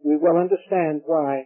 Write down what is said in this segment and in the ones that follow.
we will understand why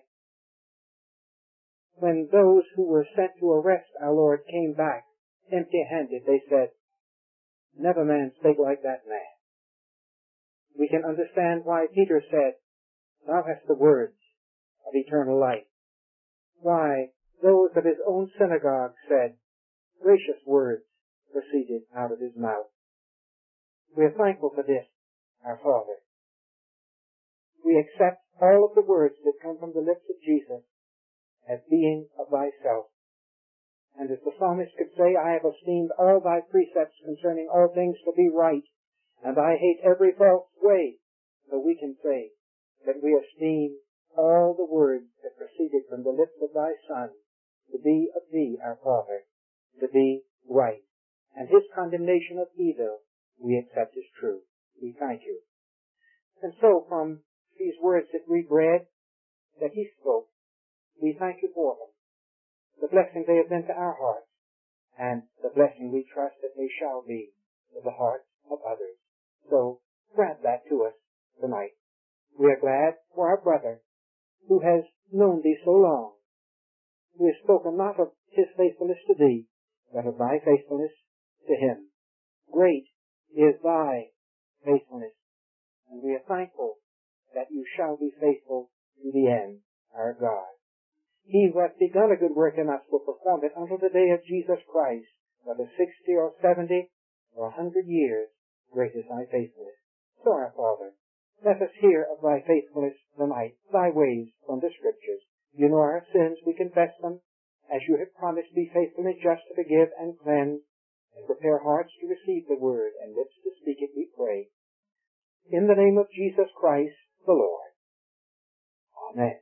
when those who were sent to arrest our Lord came back empty-handed, they said, "Never man spake like that man." We can understand why Peter said, "Thou hast the words of eternal life." Why those of his own synagogue said, "Gracious words proceeded out of his mouth." We are thankful for this, our Father. We accept all of the words that come from the lips of Jesus as being of thyself. And as the psalmist could say, "I have esteemed all thy precepts concerning all things to be right, and I hate every false way." So we can say that we esteem all the words that proceeded from the lips of thy Son to be of thee, our Father, to be right. And his condemnation of evil we accept as true. We thank you. And so from these words that we read, that he spoke, we thank you for them. The blessing they have been to our hearts, and the blessing we trust that they shall be to the hearts of others. So grant that to us tonight. We are glad for our brother who has known thee so long, who has spoken not of his faithfulness to thee, but of thy faithfulness to him. Great is thy faithfulness, and we are thankful that you shall be faithful to the end, our God. He who hath begun a good work in us will perform it until the day of Jesus Christ, whether 60 or 70 or 100 years. Great is thy faithfulness. So, our Father, let us hear of thy faithfulness tonight, thy ways from the Scriptures. You know our sins, we confess them, as you have promised, be faithful and just to forgive and cleanse, and prepare hearts to receive the word and lips to speak it, we pray. In the name of Jesus Christ, the Lord. Amen.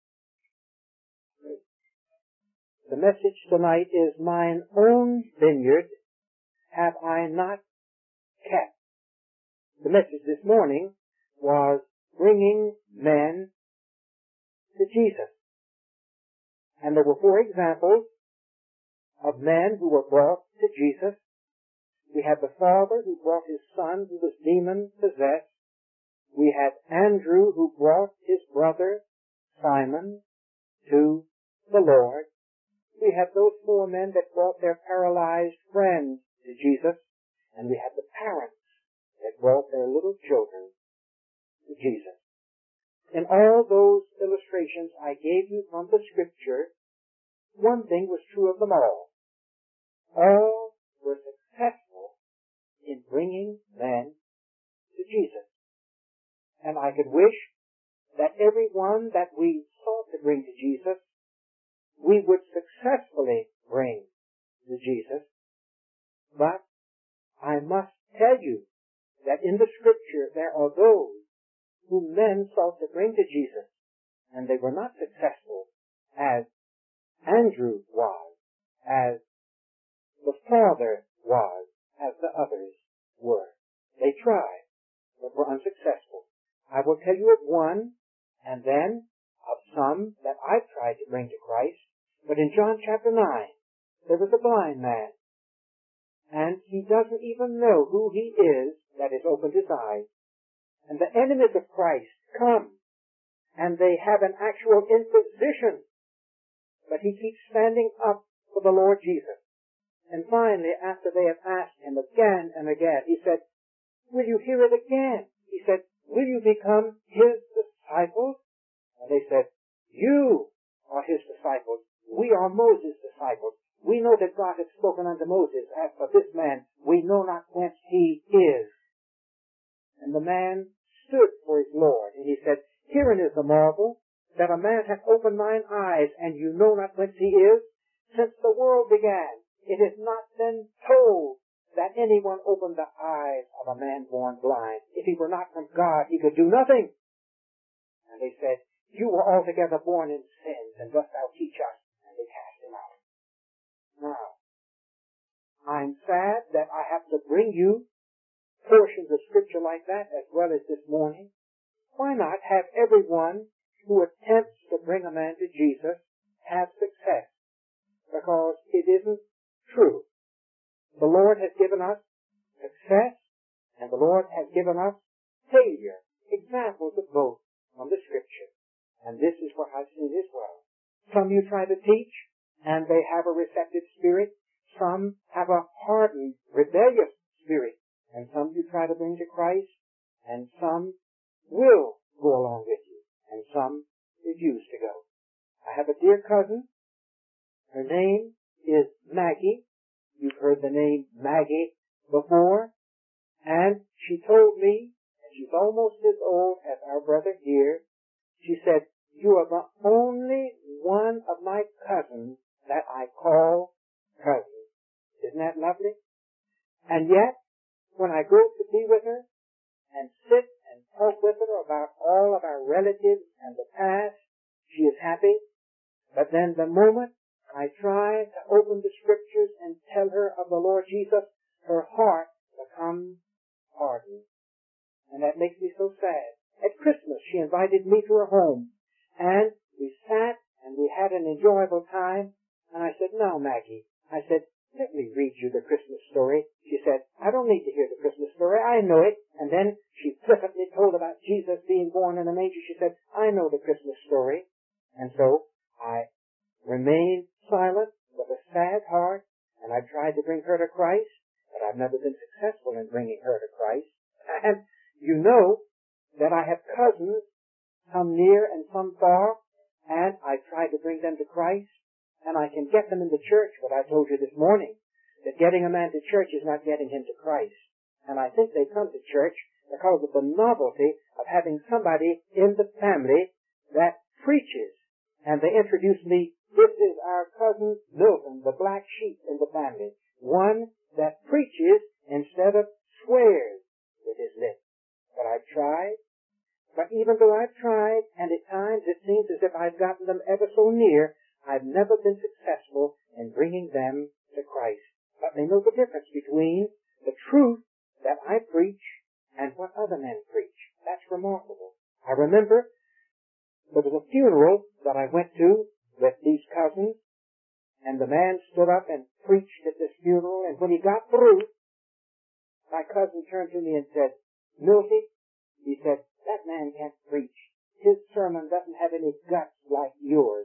The message tonight is, "Mine own vineyard have I not kept." The message this morning was bringing men to Jesus. And there were 4 examples of men who were brought to Jesus. We had the father who brought his son who was demon-possessed. We had Andrew who brought his brother Simon to the Lord. We had those 4 men that brought their paralyzed friends to Jesus. And we had the parents that brought their little children to Jesus. In all those illustrations I gave you from the Scripture, one thing was true of them all. All were successful in bringing men to Jesus. And I could wish that every one that we sought to bring to Jesus, we would successfully bring to Jesus. But I must tell you that in the Scripture there are those whom men sought to bring to Jesus, and they were not successful, as Andrew was, as the father was, as the others were. They tried, but were unsuccessful. I will tell you of one, and then of some that I've tried to bring to Christ. But in John chapter 9, there was a blind man, and he doesn't even know who he is that has opened his eyes. And the enemies of Christ come, and they have an actual inquisition, but he keeps standing up for the Lord Jesus. And finally, after they have asked him again and again, he said, "Will you hear it again?" He said, "Will you become his disciples?" And they said, "You are his disciples. We are Moses' disciples. We know that God had spoken unto Moses. As for this man, we know not whence he is." And the man stood for his Lord, and he said, "Herein is the marvel, that a man hath opened mine eyes, and you know not whence he is. Since the world began, it has not been told that anyone opened the eyes of a man born blind. If he were not from God, he could do nothing." And they said, "You were altogether born in sins, and dost thou teach us?" And they cast him out. Now, I'm sad that I have to bring you portions of Scripture like that as well as this morning. Why not have everyone who attempts to bring a man to Jesus have success? Because it isn't true. The Lord has given us success, and the Lord has given us failure, examples of both from the Scripture. And this is what I've seen as well. Some you try to teach, and they have a receptive spirit. Some have a hardened, rebellious spirit. And some you try to bring to Christ, and some will go along with you, and some refuse to go. I have a dear cousin. Her name is Maggie. You've heard the name Maggie before. And she told me, and she's almost as old as our brother here, she said, you are the only one of my cousins that I call cousin. Isn't that lovely? And yet, when I go to be with her and sit and talk with her about all of our relatives and the past, she is happy. But then the moment I try to open the scriptures and tell her of the Lord Jesus, her heart becomes hardened. And that makes me so sad. At Christmas, she invited me to her home, and we sat and we had an enjoyable time. And I said, now, Maggie, I said, let me read you the Christmas story. She said, I don't need to hear the Christmas story. I know it. And then she flippantly told about Jesus being born in a manger. She said, I know the Christmas story. And so I remained silent with a sad heart, and I tried to bring her to Christ, but I've never been successful in bringing her to Christ. And you know that I have cousins, some near and some far, and I tried to bring them to Christ, and I can get them in the church, what I told you this morning, that getting a man to church is not getting him to Christ. And I think they come to church because of the novelty of having somebody in the family that preaches. And they introduce me, this is our cousin Milton, the black sheep in the family, one that preaches instead of swears with his lips. But I've tried. But even though I've tried, and at times it seems as if I've gotten them ever so near, I've never been successful in bringing them to Christ. But they know the difference between the truth that I preach and what other men preach. That's remarkable. I remember there was a funeral that I went to with these cousins, and the man stood up and preached at this funeral, and when he got through, my cousin turned to me and said, Milty, he said, that man can't preach. His sermon doesn't have any guts like yours.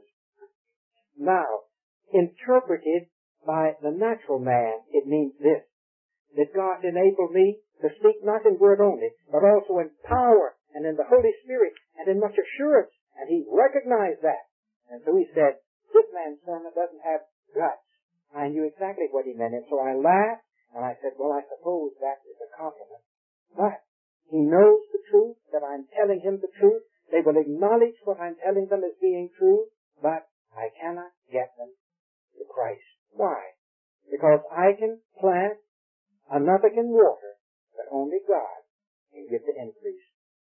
Now, interpreted by the natural man, it means this, that God enabled me to speak not in word only, but also in power and in the Holy Spirit and in much assurance, and he recognized that. And so he said, this man's sermon doesn't have guts. I knew exactly what he meant, and so I laughed, and I said, well, I suppose that is a compliment. But he knows the truth, that I'm telling him the truth. They will acknowledge what I'm telling them as being true, but I cannot get them to Christ. Why? Because I can plant, another can water, but only God can give the increase.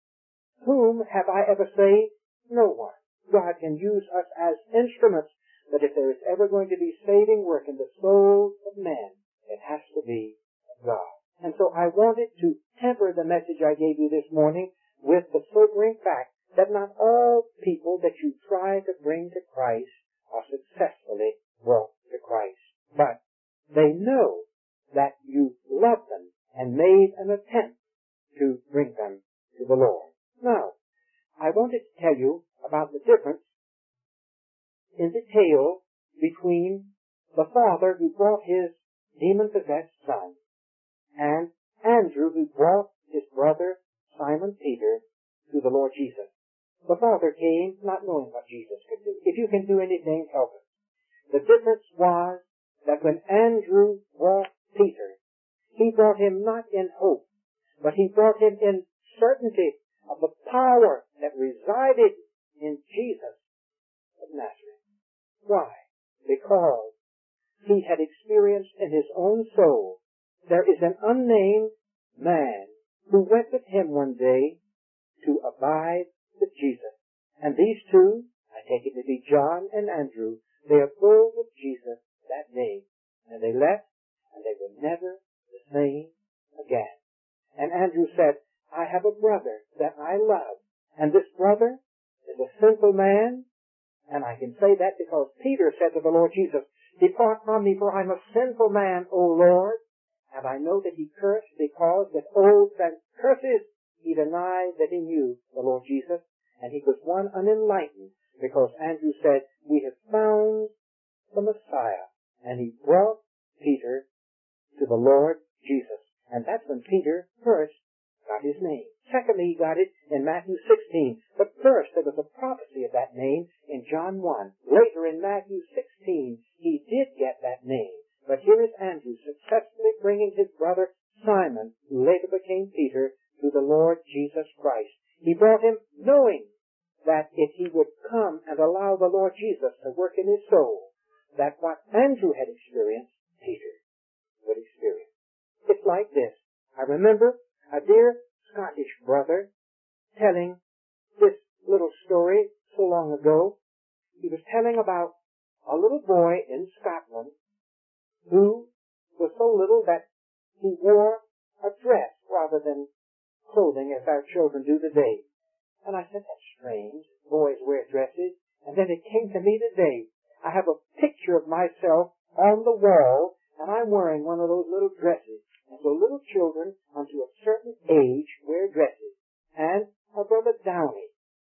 Whom have I ever saved? No one. God can use us as instruments, but if there is ever going to be saving work in the souls of men, it has to be God. And so I wanted to temper the message I gave you this morning with the sobering fact that not all people that you try to bring to Christ are successfully brought to Christ. But they know that you love them and made an attempt to bring them to the Lord. Now, I wanted to tell you about the difference in the tale between the father who brought his demon-possessed son and Andrew who brought his brother Simon Peter to the Lord Jesus. The father came not knowing what Jesus could do. If you can do anything, help us. The difference was that when Andrew brought Peter, he brought him not in hope, but he brought him in certainty of the power that resided in Jesus of Nazareth. Why? Because he had experienced in his own soul there is an unnamed man who went with him one day to abide with Jesus. And these two, I take it to be John and Andrew, they abode with Jesus that day. And they left, and they were never the same again. And Andrew said, I have a brother that I love, and this brother is a sinful man, and I can say that because Peter said to the Lord Jesus, depart from me, for I'm a sinful man, O Lord. And I know that he cursed because with oaths and curses he denied that he knew the Lord Jesus. and he was one unenlightened, because Andrew said, we have found the Messiah. And he brought Peter to the Lord Jesus. And that's when Peter first got his name. Secondly, he got it in Matthew 16. But first, there was a prophecy of that name in John 1. Later in Matthew 16, he did get that name. But here is Andrew successfully bringing his brother Simon, who later became Peter, to the Lord Jesus Christ. He brought him knowing that if he would come and allow the Lord Jesus to work in his soul, that what Andrew had experienced, Peter would experience. It's like this. I remember a dear Scottish brother telling this little story so long ago. He was telling about a little boy in Scotland who was so little that he wore a dress rather than clothing as our children do today. And I said, that's strange. Boys wear dresses. And then it came to me today. I have a picture of myself on the wall, and I'm wearing one of those little dresses. And so little children unto a certain age wear dresses. And our brother Downey,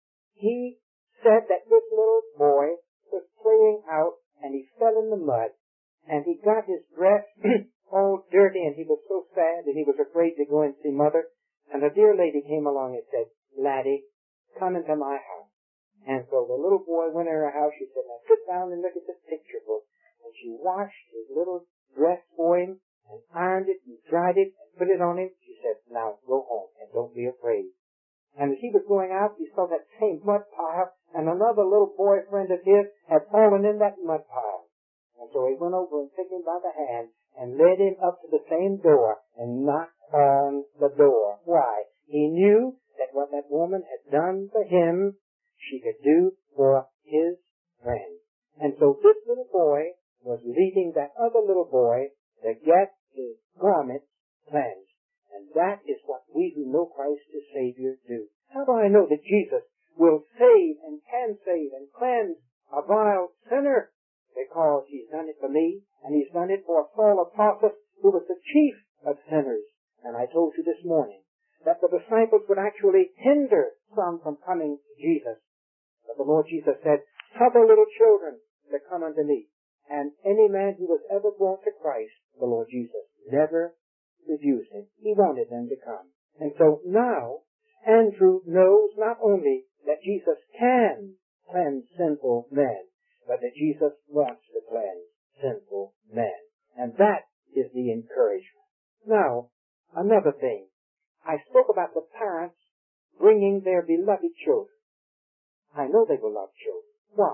he said that this little boy was playing out, and he fell in the mud, and he got his dress all dirty, and he was so sad, and he was afraid to go and see Mother. And a dear lady came along and said, Laddie, come into my house. And so the little boy went in her house. She said, now sit down and look at this picture book. And she washed his little dress for him and ironed it and dried it and put it on him. She said, now go home and don't be afraid. And as he was going out, he saw that same mud pile, and another little boyfriend of his had fallen in that mud pile. And so he went over and took him by the hand and led him up to the same door and knocked on the door. Why? He knew that what that woman had done for him, she could do for his friend. And so this little boy was leading that other little boy to get his garments cleansed. And that is what we who know Christ as Savior do. How do I know that Jesus will save and can save and cleanse a vile sinner? Because he's done it for me, and he's done it for Saul of Tarsus, who was the chief of sinners. And I told you this morning that the disciples would actually hinder some from coming to Jesus. But the Lord Jesus said, suffer little children to come unto me. And any man who was ever brought to Christ, the Lord Jesus never refused him. He wanted them to come. And so now, Andrew knows not only that Jesus can cleanse sinful men, but that Jesus wants to cleanse sinful men. And that is the encouragement. Now, another thing. I spoke about the parents bringing their beloved children. I know they will love children. Why?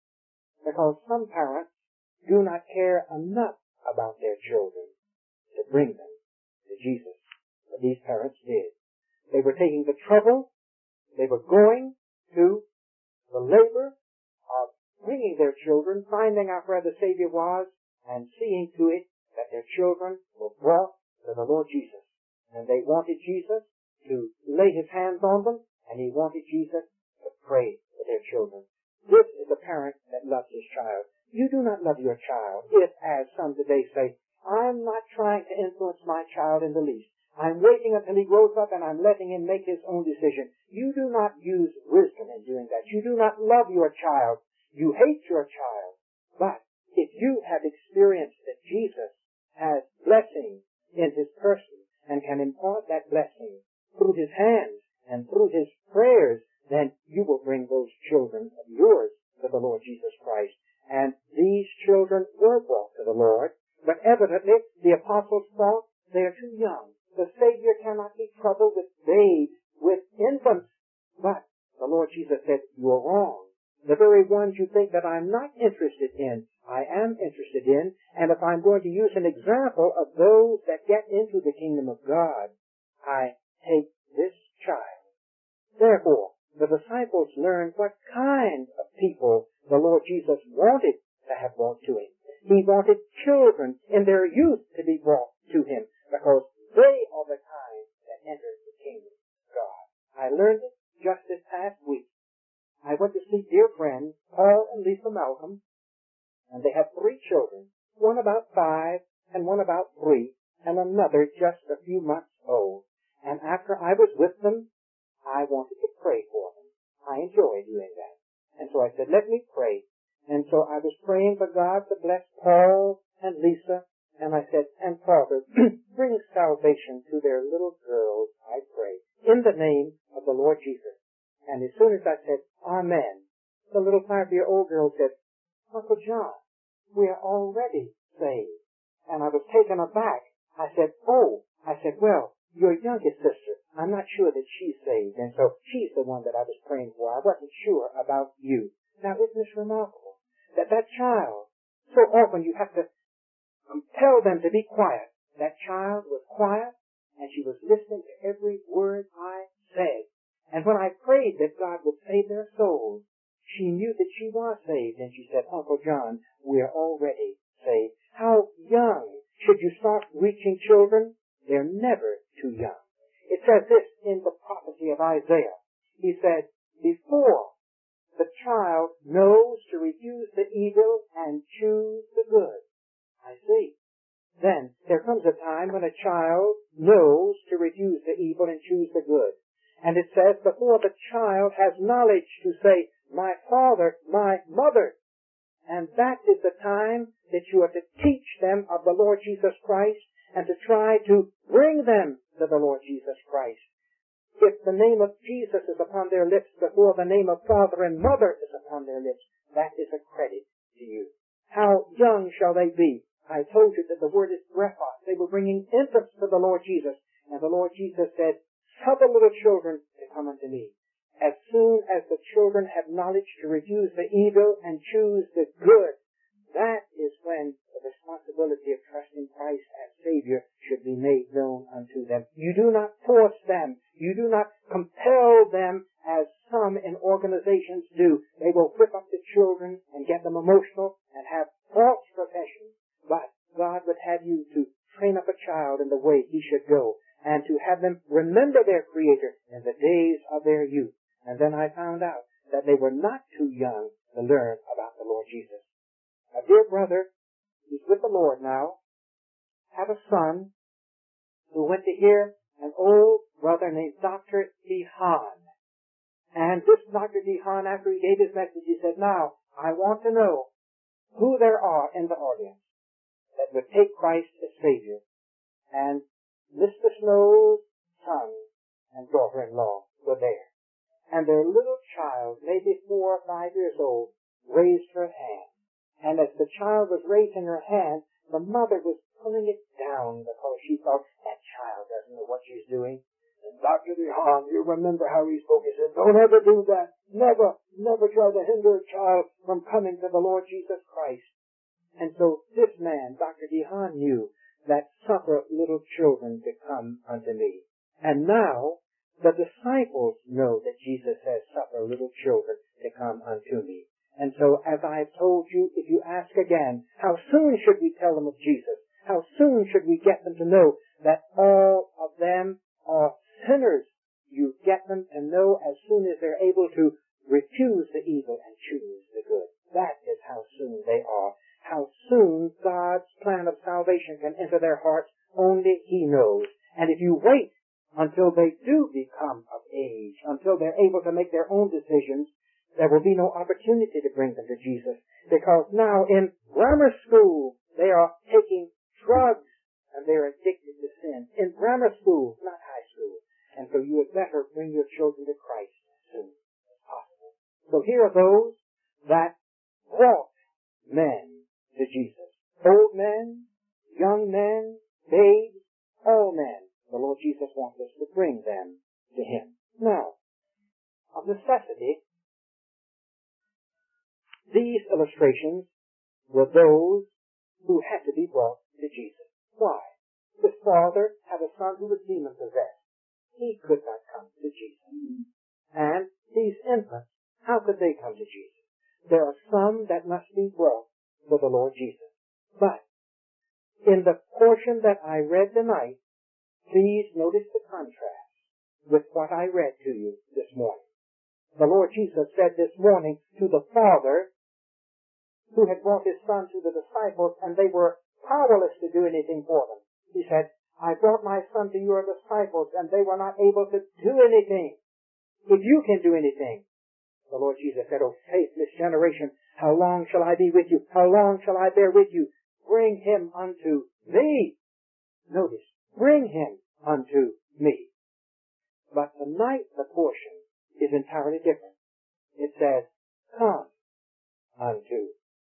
Because some parents do not care enough about their children to bring them to Jesus. But these parents did. They were taking the trouble. They were going to the labor of bringing their children, finding out where the Savior was, and seeing to it that their children were brought to the Lord Jesus. And they wanted Jesus to lay his hands on them, and he wanted Jesus to pray for their children. This is a parent that loves his child. You do not love your child if, as some today say, I'm not trying to influence my child in the least. I'm waiting until he grows up and I'm letting him make his own decision. You do not use wisdom in doing that. You do not love your child. You hate your child. But if you have experienced that Jesus has blessing in his person and can impart that blessing through his hands and through his prayers, then you will bring those children of yours to the Lord Jesus Christ. And these children were brought to the Lord, but evidently the apostles thought they are too young. The Savior cannot be troubled with babes, with infants. But the Lord Jesus said, you are wrong. The very ones you think that I'm not interested in, I am interested in. And if I'm going to use an example of those that get into the kingdom of God, I take this child. Therefore, the disciples learned what kind of people the Lord Jesus wanted to have brought to him. He wanted children in their youth to be brought to him, because they are the kind that enter the kingdom of God. I learned it just this past week. I went to see dear friends Paul and Lisa Malcolm, and they have 3 children, one about 5 and one about 3, and another just a few months old. And after I was with them, I wanted to pray for them. I enjoy doing that. And so I said, let me pray. And so I was praying for God to bless Paul and Lisa. And I said, and Father, bring salvation to their little girls, I pray, in the name of the Lord Jesus. And as soon as I said, Amen, the little 5-year-old girl said, Uncle John, we are already saved. And I was taken aback. I said, well, your youngest sister, I'm not sure that she's saved. And so she's the one that I was praying for. I wasn't sure about you. Now, isn't this remarkable? That child, so often you have to compel them to be quiet. That child was quiet, and she was listening to every word I said. And when I prayed that God would save their souls, she knew that she was saved, and she said, Uncle John, we're already saved. How young should you start reaching children? They're never too young. It says this in the prophecy of Isaiah. He said, before the child knows to refuse the evil and choose the good. I see. Then there comes a time when a child knows to refuse the evil and choose the good. And it says, before the child has knowledge to say, my father, my mother. And that is the time that you are to teach them of the Lord Jesus Christ and to try to bring them to the Lord Jesus Christ. If the name of Jesus is upon their lips before the name of father and mother is upon their lips, that is a credit to you. How young shall they be? I told you that the word is brephos. They were bringing infants to the Lord Jesus. And the Lord Jesus said, suffer little children to come unto me. As soon as the children have knowledge to refuse the evil and choose the good, that is when the responsibility of trusting Christ as Savior should be made known unto them. You do not force them. You do not compel them as some in organizations do. They will whip up the children and get them emotional and have false professions. But God would have you to train up a child in the way he should go and to have them remember their Creator in the days of their youth. And then I found out that they were not too young to learn about the Lord Jesus. A dear brother, who's with the Lord now, had a son who went to hear an old brother named Dr. DeHaan. And this Dr. DeHaan, after he gave his message, he said, now, I want to know who there are in the audience that would take Christ as Savior. And Mr. Snow's son and daughter-in-law were there. And their little child, maybe 4 or 5 years old, raised her hand. And as the child was raising her hand, the mother was pulling it down because she thought, that child doesn't know what she's doing. And Dr. DeHaan, you remember how he spoke. He said, don't ever do that. Never try to hinder a child from coming to the Lord Jesus Christ. And so this man, Dr. DeHaan, knew that suffer little children to come unto me. And now, the disciples know that Jesus says, suffer little children to come unto me. And so, as I have told you, if you ask again, how soon should we tell them of Jesus? How soon should we get them to know that all of them are sinners? You get them to know as soon as they're able to refuse the evil and choose the good. That is how soon they are. How soon God's plan of salvation can enter their hearts, only He knows. And if you wait until they do become of age, until they're able to make their own decisions, there will be no opportunity to bring them to Jesus. Because now in grammar school, they are taking drugs and they're addicted to sin. In grammar school, not high school. And so you had better bring your children to Christ as soon as possible. So here are those that brought men to Jesus. Old men, young men, babes, all men. The Lord Jesus wants us to bring them to Him. Now, of necessity, these illustrations were those who had to be brought to Jesus. Why? This father had a son who was demon-possessed. He could not come to Jesus. And these infants, how could they come to Jesus? There are some that must be brought to the Lord Jesus. But in the portion that I read tonight, please notice the contrast with what I read to you this morning. The Lord Jesus said this morning to the father who had brought his son to the disciples, and they were powerless to do anything for them. He said, I brought my son to your disciples, and they were not able to do anything. If you can do anything, The Lord Jesus said, "O faithless generation, how long shall I be with you? How long shall I bear with you? Bring him unto me." Notice, bring him unto me. But tonight the portion is entirely different. It says, "Come unto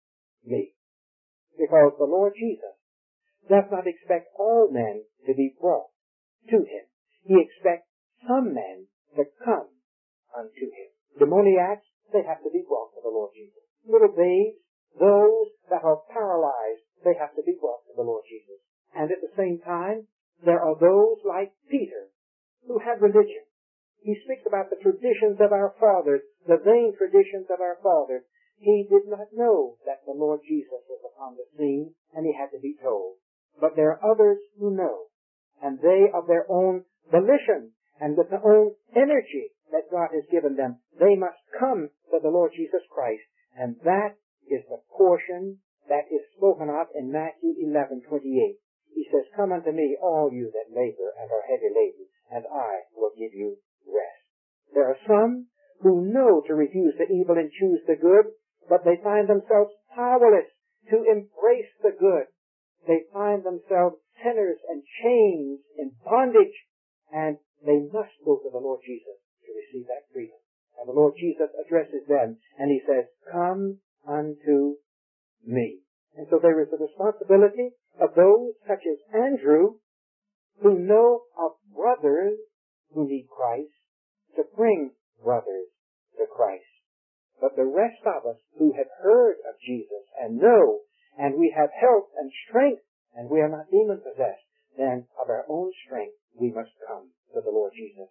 me." Because the Lord Jesus does not expect all men to be brought to him. He expects some men to come unto him. Demoniacs, they have to be brought to the Lord Jesus. Little babes, those that are paralyzed, they have to be brought to the Lord Jesus. And at the same time, there are those like Peter who have religion. He speaks about the traditions of our fathers, the vain traditions of our fathers. He did not know that the Lord Jesus was upon the scene, and he had to be told. But there are others who know, and they of their own volition and with their own energy that God has given them, they must come to the Lord Jesus Christ. And that is the portion that is spoken of in Matthew 11:28. He says, "Come unto me, all you that labor and are heavy laden, and I will give you rest." There are some who know to refuse the evil and choose the good, but they find themselves powerless to embrace the good. They find themselves sinners and chains in bondage, and they must go to the Lord Jesus to receive that freedom. And the Lord Jesus addresses them, and he says, "Come unto me." And so there is the responsibility of those such as Andrew, who know of brothers who need Christ, to bring brothers to Christ. But the rest of us who have heard of Jesus and know, and we have health and strength, and we are not demon-possessed, then of our own strength we must come to the Lord Jesus.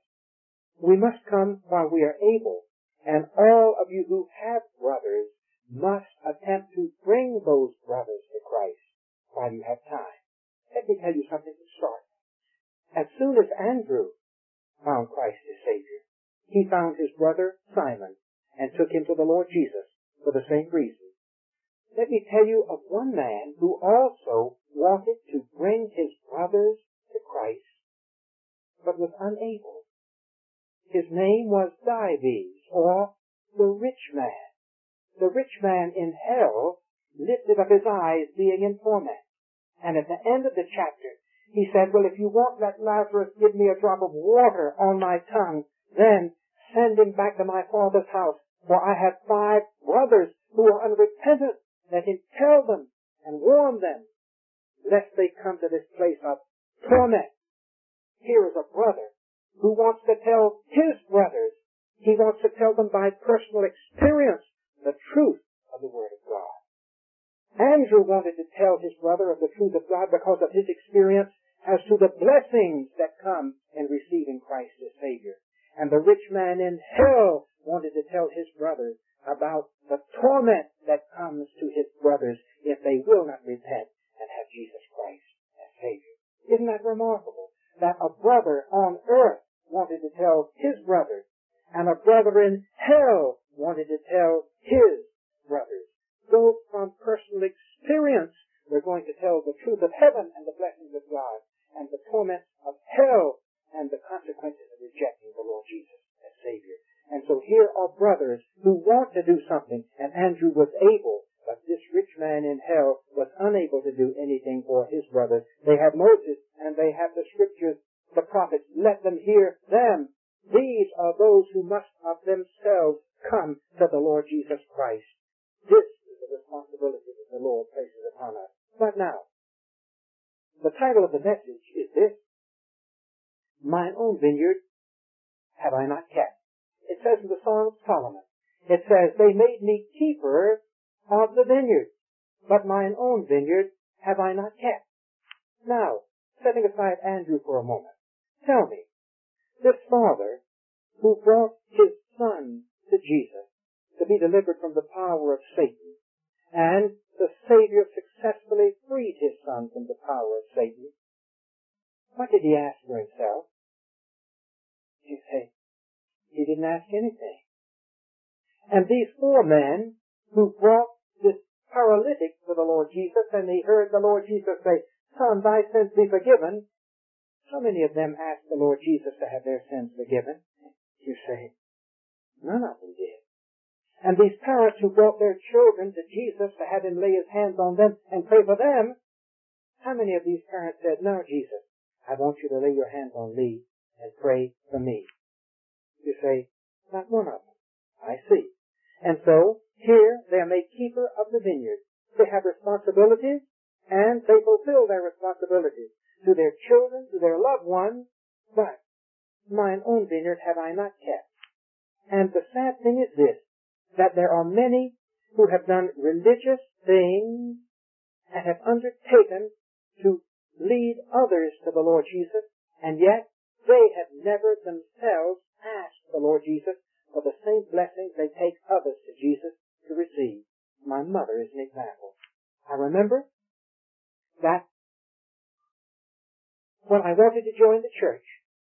We must come while we are able, and all of you who have brothers must attempt to bring those brothers to Christ while you have time. Let me tell you something to start. As soon as Andrew found Christ as Savior, he found his brother Simon and took him to the Lord Jesus for the same reason. Let me tell you of one man who also wanted to bring his brothers to Christ, but was unable. His name was Dives, or the rich man. The rich man in hell lifted up his eyes, being in torment. And at the end of the chapter, he said, "Well, if you won't let Lazarus give me a drop of water on my tongue, then send him back to my father's house, for I have 5 brothers who are unrepentant. Let him tell them and warn them, lest they come to this place of torment." Here is a brother who wants to tell his brothers. He wants to tell them by personal experience the truth of the Word of God. Andrew wanted to tell his brother of the truth of God because of his experience as to the blessings that come in receiving Christ as Savior. And the rich man in hell wanted to tell his brothers about the torment that comes to his brothers if they will not repent and have Jesus Christ as Savior. Isn't that remarkable? That a brother on earth wanted to tell his brothers, and a brother in hell wanted to tell his brothers. So from personal experience, we're going to tell the truth of heaven and the blessings of God, and the torments of hell and the consequences of rejecting the Lord Jesus as Savior. And so here are brothers who want to do something, and Andrew was able, but this rich man in hell was unable to do anything for his brothers. They have Moses, and they have the scriptures, the prophets. Let them hear them. These are those who must of themselves come to the Lord Jesus Christ. This is the responsibility that the Lord places upon us. But now, the title of the message is this: "Mine own vineyard have I not kept." It says in the Song of Solomon, it says, "They made me keeper of the vineyard, but mine own vineyard have I not kept." Now, setting aside Andrew for a moment, tell me, this father who brought his son to Jesus to be delivered from the power of Satan, and the Savior successfully freed his son from the power of Satan, what did he ask for himself? You say, he didn't ask anything. And these 4 men who brought this paralytic to the Lord Jesus, and he heard the Lord Jesus say, "Son, thy sins be forgiven," how many of them asked the Lord Jesus to have their sins forgiven? You say, none of them did. And these parents who brought their children to Jesus to have him lay his hands on them and pray for them, how many of these parents said, "No, Jesus, I want you to lay your hands on me and pray for me"? You say, not one of them. I see. And so, here they are made keeper of the vineyard. They have responsibilities, and they fulfill their responsibilities to their children, to their loved ones, but mine own vineyard have I not kept. And the sad thing is this, that there are many who have done religious things and have undertaken to lead others to the Lord Jesus, and yet they have never themselves asked the Lord Jesus for the same blessings they take others to Jesus to receive. My mother is an example. I remember that when I wanted to join the church,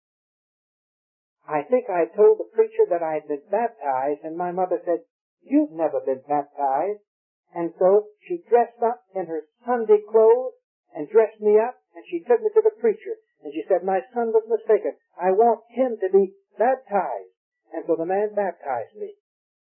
I think I told the preacher that I had been baptized, and my mother said, "You've never been baptized." And so she dressed up in her Sunday clothes and dressed me up, and she took me to the preacher. And she said, "My son was mistaken. I want him to be baptized." And so the man baptized me.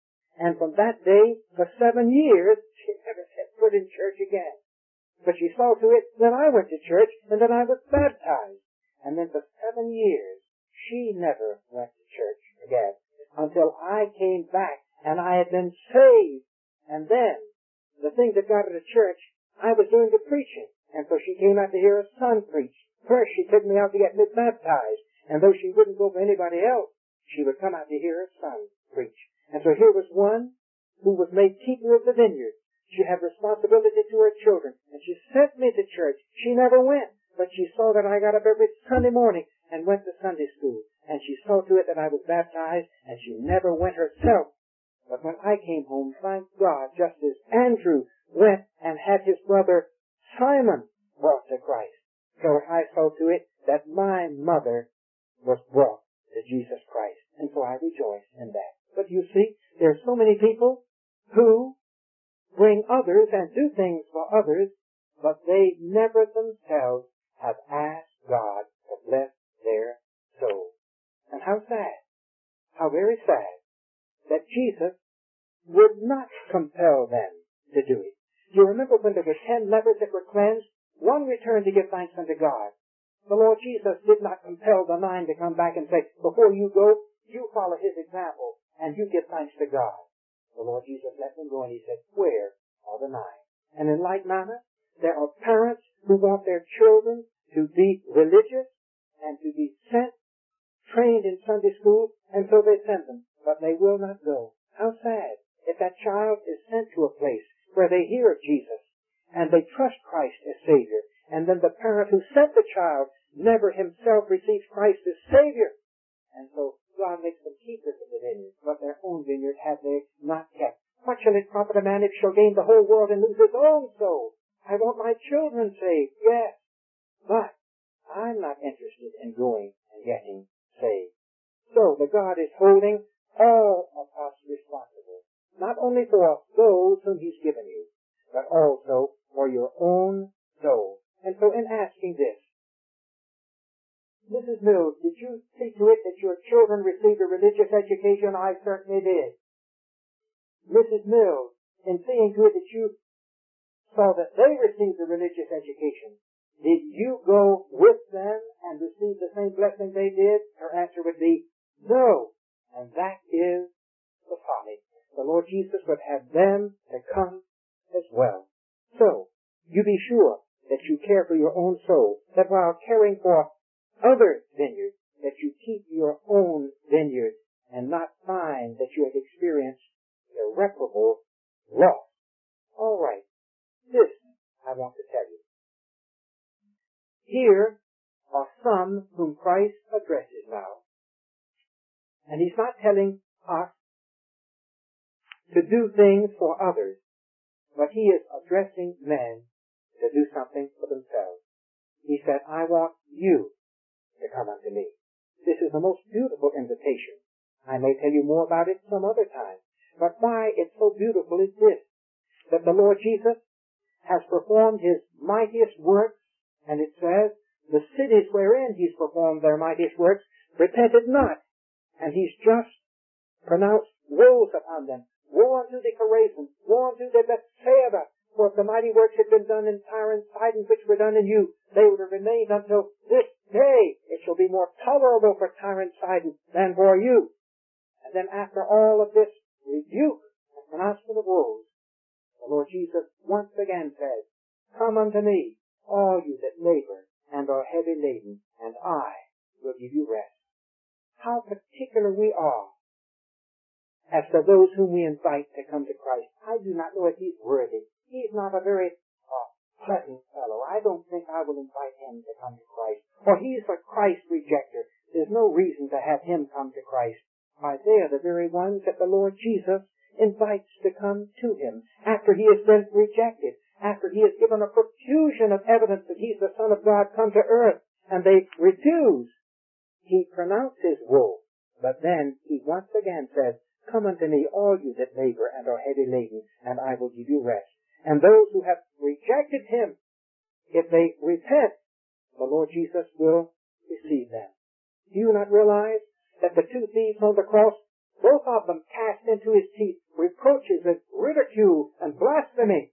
And from that day, for 7 years, she never set foot in church again. But she saw to it that I went to church and that I was baptized. And then for 7 years, she never went to church again until I came back and I had been saved. And then, the thing that got her to church, I was doing the preaching. And so she came out to hear her son preach. First, she took me out to get me baptized. And though she wouldn't go for anybody else, she would come out to hear her son preach. And so here was one who was made keeper of the vineyard. She had responsibility to her children. And she sent me to church. She never went. But she saw that I got up every Sunday morning and went to Sunday school. And she saw to it that I was baptized. And she never went herself. But when I came home, thank God, just as Andrew went and had his brother Simon brought to Christ. So I saw to it that my mother was brought to Jesus Christ. And so I rejoice in that. But you see, there are so many people who bring others and do things for others, but they never themselves have asked God to bless their soul. And how sad, how very sad, that Jesus would not compel them to do it. You remember when there were 10 lepers that were cleansed, one returned to give thanks unto God. The Lord Jesus did not compel the 9 to come back and say, "Before you go, you follow his example and you give thanks to God." The Lord Jesus let them go and he said, "Where are the 9?" And in like manner, there are parents who want their children to be religious and to be sent, trained in Sunday school, and so they send them, but they will not go. How sad if that child is sent to a place where they hear of Jesus and they trust Christ as Savior, and then the parent who sent the child never himself receives Christ as Savior. And so God makes them keepers of the vineyard, but their own vineyard have they not kept. What shall it profit a man if he shall gain the whole world and lose his own soul? I want my children saved, yes, but I'm not interested in going and getting saved. So the God is holding all of us responsible, not only for those whom he's given you, but also for your own soul. And so in asking this, Mrs. Mills, did you see to it that your children received a religious education? I certainly did. Mrs. Mills, in seeing to it that you saw that they received a religious education, did you go with them and receive the same blessing they did? Her answer would be no. And that is the folly. The Lord Jesus would have them to come as well. So, you be sure that you care for your own soul, that while caring for other vineyards, that you keep your own vineyard and not find that you have experienced irreparable loss. All right. This I want to tell you. Here are some whom Christ addresses now. And he's not telling us to do things for others, but he is addressing men to do something for themselves. He said, "I want you to come unto me." This is the most beautiful invitation. I may tell you more about it some other time. But why it's so beautiful is this, that the Lord Jesus has performed his mightiest works, and it says, the cities wherein he's performed their mightiest works repented not, and he's just pronounced woes upon them. Woe unto the Chorazin! Woe unto the Bethsaida! For if the mighty works had been done in Tyre and Sidon, which were done in you, they would have remained until this day. It shall be more tolerable for Tyre and Sidon than for you. And then after all of this rebuke and pronouncement of woes, the Lord Jesus once again says, Come unto me, all you that labor and are heavy laden, and I will give you rest. How particular we are as to those whom we invite to come to Christ. I do not know if he's worthy. He's not a very pleasant fellow. I don't think I will invite him to come to Christ. Or he's a Christ rejecter. There's no reason to have him come to Christ. Why, they are the very ones that the Lord Jesus invites to come to him after he has been rejected, after he has given a profusion of evidence that he's the Son of God come to earth, and they refuse. He pronounces woe, but then he once again says, Come unto me, all you that labor and are heavy laden, and I will give you rest. And those who have rejected him, if they repent, the Lord Jesus will receive them. Do you not realize that the two thieves on the cross, both of them cast into his teeth reproaches and ridicule and blasphemy?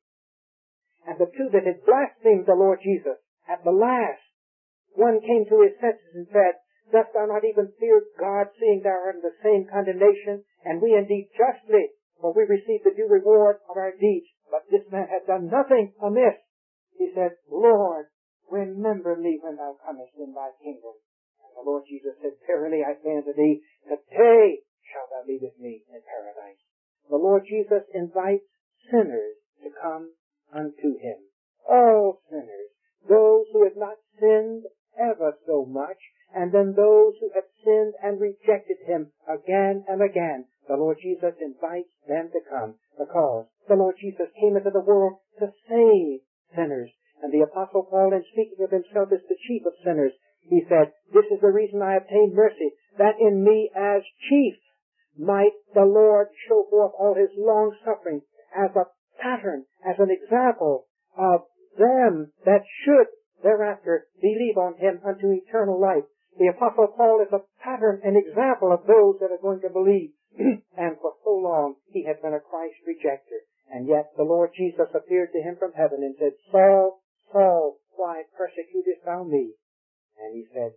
And the two that had blasphemed the Lord Jesus, at the last, one came to his senses and said, Dost thou not even fear God, seeing thou art in the same condemnation? And we indeed justly, for we receive the due reward of our deeds. But this man hath done nothing amiss. He said, Lord, remember me when thou comest in thy kingdom. And the Lord Jesus said, Verily I say unto thee, today shalt thou be with me in paradise. The Lord Jesus invites sinners to come unto him. All sinners. Those who have not sinned ever so much, and then those who have sinned and rejected him again and again. The Lord Jesus invites them to come, because the Lord Jesus came into the world to save sinners. And the Apostle Paul, in speaking of himself as the chief of sinners, he said, This is the reason I obtained mercy, that in me as chief might the Lord show forth all his long suffering as a pattern, as an example of them that should thereafter believe on him unto eternal life. The Apostle Paul is a pattern, an example of those that are going to believe. And for so long he had been a Christ rejecter. And yet the Lord Jesus appeared to him from heaven and said, Saul, Saul, why persecutest thou me? And he said,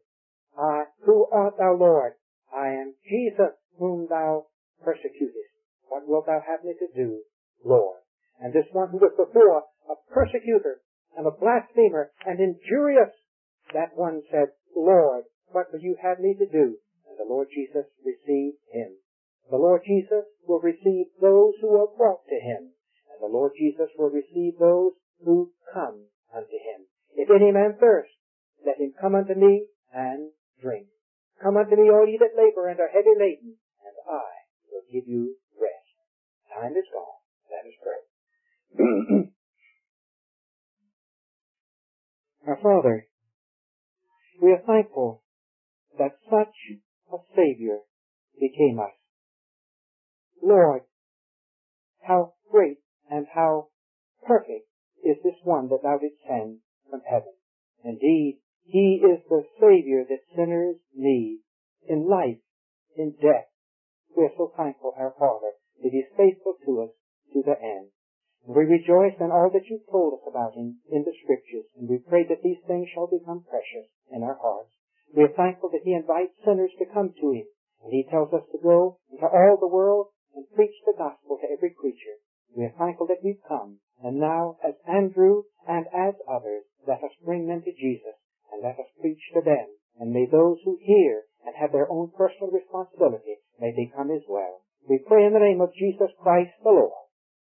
Who art thou, Lord? I am Jesus whom thou persecutest. What wilt thou have me to do, Lord? And this one who was before a persecutor and a blasphemer and injurious, that one said, Lord, what will you have me to do? And the Lord Jesus received him. The Lord Jesus will receive those who are brought to him. And the Lord Jesus will receive those who come unto him. If any man thirst, let him come unto me and drink. Come unto me, all ye that labor and are heavy laden, and I will give you rest. Time is gone. Let us pray. Our Father, we are thankful that such a Savior became us. Lord, how great and how perfect is this one that thou didst send from heaven. Indeed, he is the Savior that sinners need in life, in death. We are so thankful, our Father, that he is faithful to us to the end. And we rejoice in all that you've told us about him in the Scriptures, and we pray that these things shall become precious in our hearts. We are thankful that he invites sinners to come to him, and he tells us to go into all the world and preach the gospel to every creature. We are thankful that we've come, and now, as Andrew and as others, let us bring them to Jesus, and let us preach to them, and may those who hear and have their own personal responsibility, may they come as well. We pray in the name of Jesus Christ the Lord.